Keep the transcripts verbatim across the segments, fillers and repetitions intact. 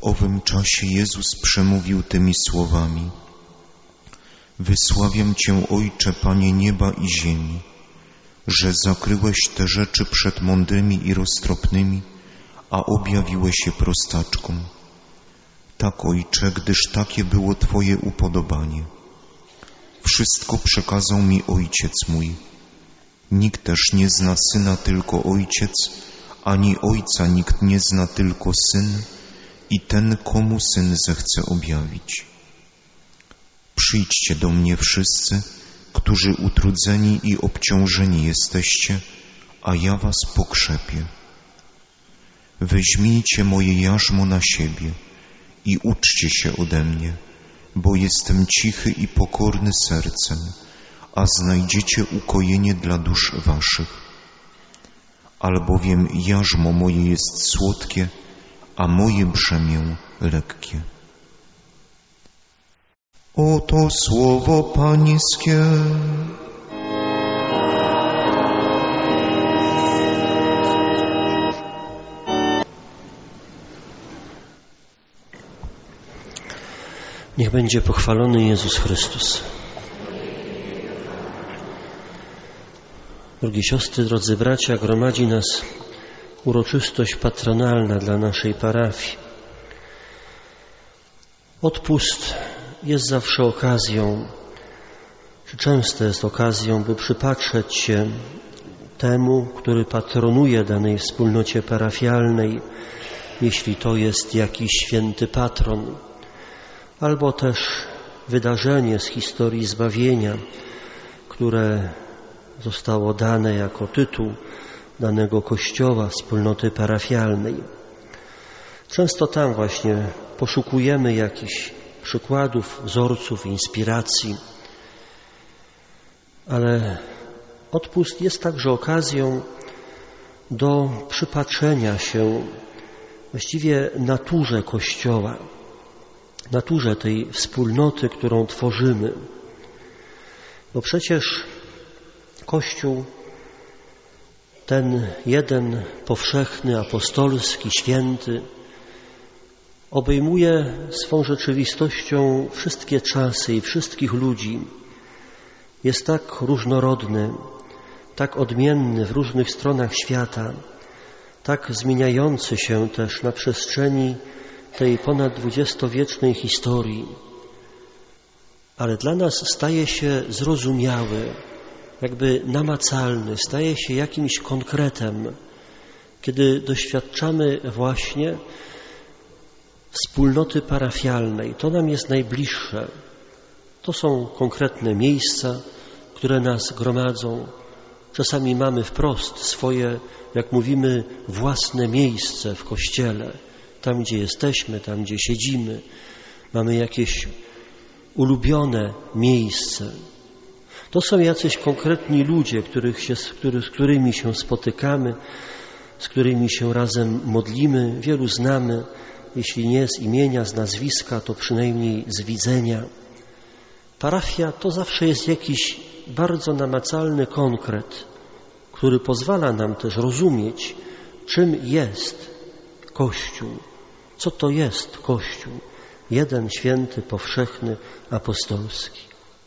owym czasie Jezus przemówił tymi słowami: Wysławiam Cię, Ojcze, Panie nieba i ziemi, że zakryłeś te rzeczy przed mądrymi i roztropnymi, a objawiłeś je prostaczkom. Tak, Ojcze, gdyż takie było Twoje upodobanie. Wszystko przekazał mi Ojciec mój. Nikt też nie zna Syna, tylko Ojciec, ani Ojca nikt nie zna, tylko Syn i ten, komu Syn zechce objawić. Przyjdźcie do mnie wszyscy, którzy utrudzeni i obciążeni jesteście, a ja was pokrzepię. Weźmijcie moje jarzmo na siebie i uczcie się ode mnie, bo jestem cichy i pokorny sercem, a znajdziecie ukojenie dla dusz waszych. Albowiem jarzmo moje jest słodkie, a moje brzemię lekkie. Oto słowo Pańskie. Niech będzie pochwalony Jezus Chrystus. Drogie siostry, drodzy bracia, gromadzi nas uroczystość patronalna dla naszej parafii. Odpust jest zawsze okazją, czy często jest okazją, by przypatrzeć się temu, który patronuje danej wspólnocie parafialnej, jeśli to jest jakiś święty patron, albo też wydarzenie z historii zbawienia, które zostało dane jako tytuł danego kościoła, wspólnoty parafialnej. Często tam właśnie poszukujemy jakichś przykładów, wzorców, inspiracji, ale odpust jest także okazją do przypatrzenia się właściwie naturze Kościoła, naturze tej wspólnoty, którą tworzymy. Bo przecież Kościół, ten jeden powszechny, apostolski, święty, obejmuje swą rzeczywistością wszystkie czasy i wszystkich ludzi. Jest tak różnorodny, tak odmienny w różnych stronach świata, tak zmieniający się też na przestrzeni tej ponad dwudziestowiecznej historii. Ale dla nas staje się zrozumiały, jakby namacalny, staje się jakimś konkretem, kiedy doświadczamy właśnie wspólnoty parafialnej. To nam jest najbliższe. To są konkretne miejsca, które nas gromadzą. Czasami mamy wprost swoje, jak mówimy, własne miejsce w Kościele. Tam, gdzie jesteśmy, tam, gdzie siedzimy. Mamy jakieś ulubione miejsce. To są jacyś konkretni ludzie, których się, który, z którymi się spotykamy, z którymi się razem modlimy. Wielu znamy, jeśli nie z imienia, z nazwiska, to przynajmniej z widzenia. Parafia to zawsze jest jakiś bardzo namacalny konkret, który pozwala nam też rozumieć, czym jest Kościół, co to jest Kościół, jeden święty, powszechny, apostolski.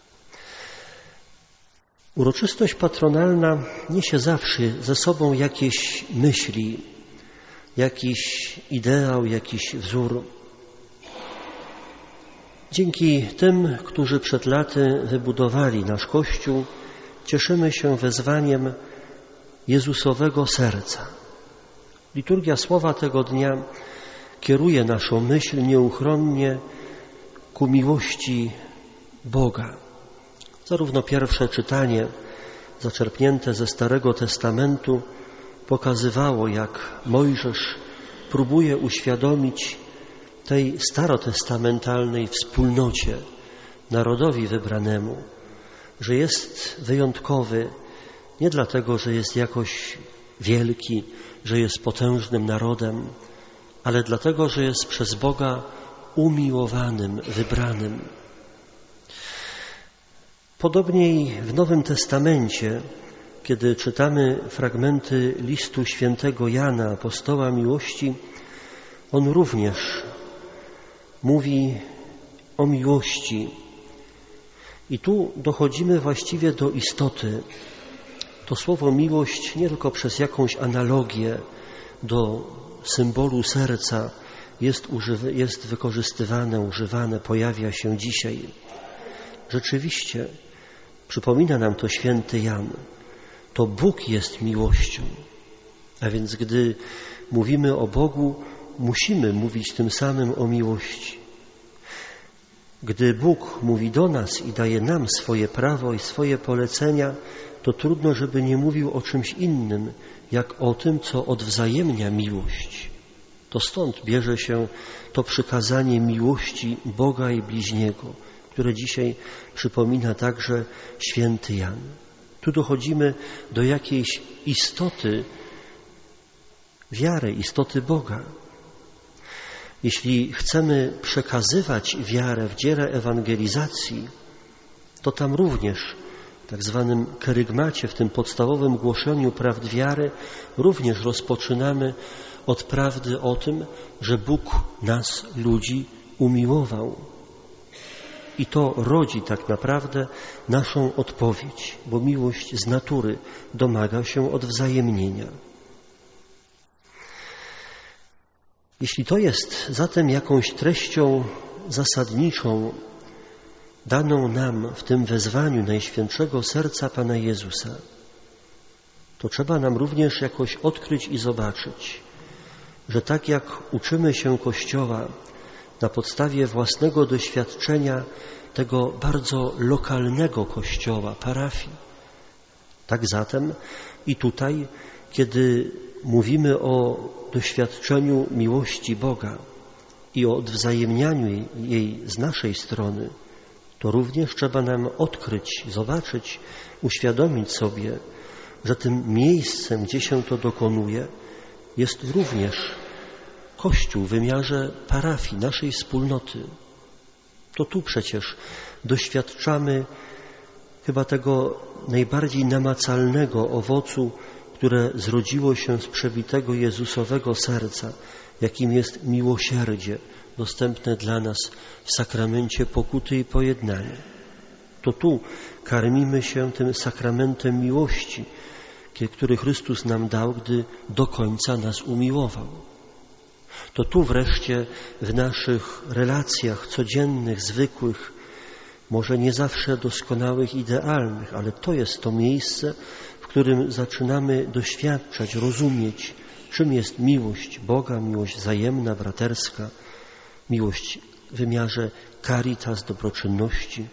Uroczystość patronalna niesie zawsze ze sobą jakieś myśli, jakiś ideał, jakiś wzór. Dzięki tym, którzy przed laty wybudowali nasz Kościół, cieszymy się wezwaniem Jezusowego serca. Liturgia słowa tego dnia kieruje naszą myśl nieuchronnie ku miłości Boga. Zarówno pierwsze czytanie, zaczerpnięte ze Starego Testamentu, pokazywało, jak Mojżesz próbuje uświadomić tej starotestamentalnej wspólnocie, narodowi wybranemu, że jest wyjątkowy nie dlatego, że jest jakoś wielki, że jest potężnym narodem, ale dlatego, że jest przez Boga umiłowanym, wybranym. Podobniej w Nowym Testamencie, kiedy czytamy fragmenty listu świętego Jana, apostoła miłości, on również mówi o miłości. I tu dochodzimy właściwie do istoty. To słowo miłość nie tylko przez jakąś analogię do symbolu serca jest, używa, jest wykorzystywane, używane, pojawia się dzisiaj. Rzeczywiście, przypomina nam to święty Jan, to Bóg jest miłością. A więc gdy mówimy o Bogu, musimy mówić tym samym o miłości. Gdy Bóg mówi do nas i daje nam swoje prawo i swoje polecenia, to trudno, żeby nie mówił o czymś innym, jak o tym, co odwzajemnia miłość. To stąd bierze się to przykazanie miłości Boga i bliźniego, które dzisiaj przypomina także święty Jan. Tu dochodzimy do jakiejś istoty wiary, istoty Boga. Jeśli chcemy przekazywać wiarę w dziele ewangelizacji, to tam również w tak zwanym kerygmacie, w tym podstawowym głoszeniu prawd wiary, również rozpoczynamy od prawdy o tym, że Bóg nas, ludzi, umiłował. I to rodzi tak naprawdę naszą odpowiedź, bo miłość z natury domaga się odwzajemnienia. Jeśli to jest zatem jakąś treścią zasadniczą daną nam w tym wezwaniu Najświętszego Serca Pana Jezusa, to trzeba nam również jakoś odkryć i zobaczyć, że tak jak uczymy się Kościoła na podstawie własnego doświadczenia tego bardzo lokalnego Kościoła, parafii, tak zatem i tutaj, kiedy mówimy o doświadczeniu miłości Boga i o odwzajemnianiu jej z naszej strony, to również trzeba nam odkryć, zobaczyć, uświadomić sobie, że tym miejscem, gdzie się to dokonuje, jest również Kościół w wymiarze parafii, naszej wspólnoty. To tu przecież doświadczamy chyba tego najbardziej namacalnego owocu, które zrodziło się z przebitego Jezusowego serca, jakim jest miłosierdzie dostępne dla nas w sakramencie pokuty i pojednania. To tu karmimy się tym sakramentem miłości, który Chrystus nam dał, gdy do końca nas umiłował. To tu wreszcie w naszych relacjach codziennych, zwykłych, może nie zawsze doskonałych, idealnych, ale to jest to miejsce, w którym zaczynamy doświadczać, rozumieć, czym jest miłość Boga, miłość wzajemna, braterska, miłość w wymiarze caritas, dobroczynności.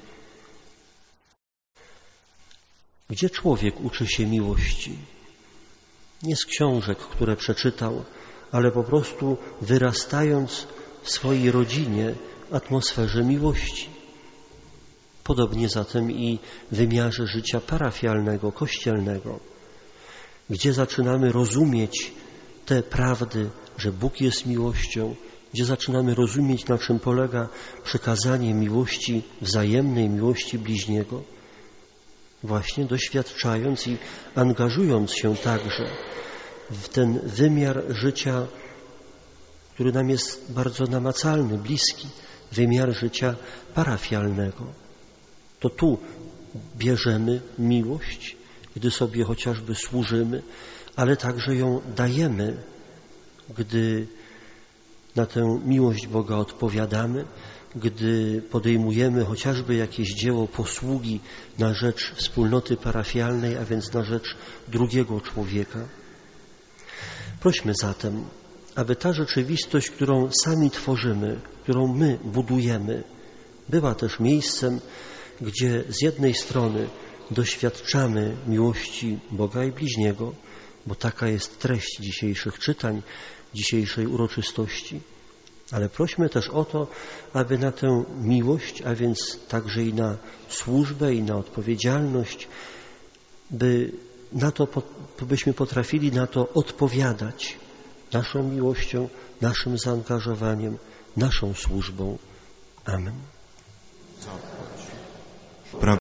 Gdzie człowiek uczy się miłości? Nie z książek, które przeczytał, ale po prostu wyrastając w swojej rodzinie w atmosferze miłości. Podobnie zatem i w wymiarze życia parafialnego, kościelnego, gdzie zaczynamy rozumieć te prawdy, że Bóg jest miłością, gdzie zaczynamy rozumieć, na czym polega przekazanie miłości wzajemnej, miłości bliźniego, właśnie doświadczając i angażując się także w ten wymiar życia, który nam jest bardzo namacalny, bliski, wymiar życia parafialnego. To tu bierzemy miłość, gdy sobie chociażby służymy, ale także ją dajemy, gdy na tę miłość Boga odpowiadamy, gdy podejmujemy chociażby jakieś dzieło posługi na rzecz wspólnoty parafialnej, a więc na rzecz drugiego człowieka. Prośmy zatem, aby ta rzeczywistość, którą sami tworzymy, którą my budujemy, była też miejscem, gdzie z jednej strony doświadczamy miłości Boga i bliźniego, bo taka jest treść dzisiejszych czytań, dzisiejszej uroczystości, ale prośmy też o to, aby na tę miłość, a więc także i na służbę i na odpowiedzialność, by na to, byśmy potrafili na to odpowiadać naszą miłością, naszym zaangażowaniem, naszą służbą. Amen.